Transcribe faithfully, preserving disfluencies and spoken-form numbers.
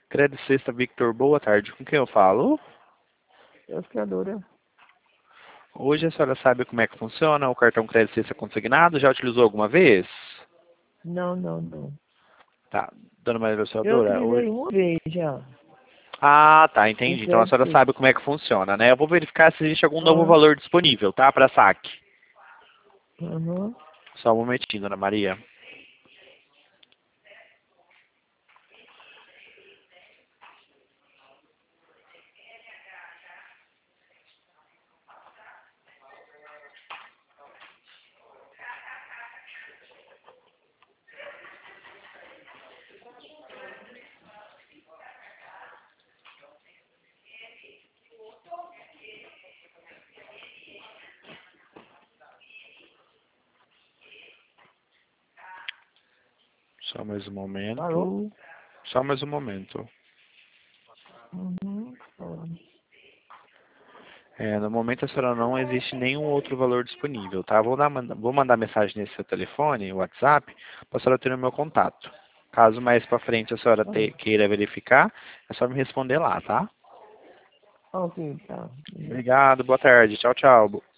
Crédito Sexta Victor, boa tarde. Com quem eu falo? É a fiadora. Hoje a senhora sabe como é que funciona o cartão Crédito Sexta consignado? Já utilizou alguma vez? Não, não, não. Tá. Dona Maria Eu Auxiliadora, hoje... utilizei uma vez já. Ah, tá, O entendi. Então a crédito senhora sabe como é que funciona, né? Eu vou verificar se existe algum novo Aham. valor disponível, tá? Para saque. Aham. Só um momentinho, Dona Maria. Só mais um Alô? momento. Só mais um momento. Uhum. Falando. É, no momento a senhora não existe nenhum outro valor disponível, tá? Vou, dar, vou mandar mensagem nesse seu telefone, WhatsApp, para a senhora ter o meu contato. Caso mais para frente a senhora te, queira verificar, é só me responder lá, tá? Ok, tá. Obrigado, boa tarde. Tchau, tchau.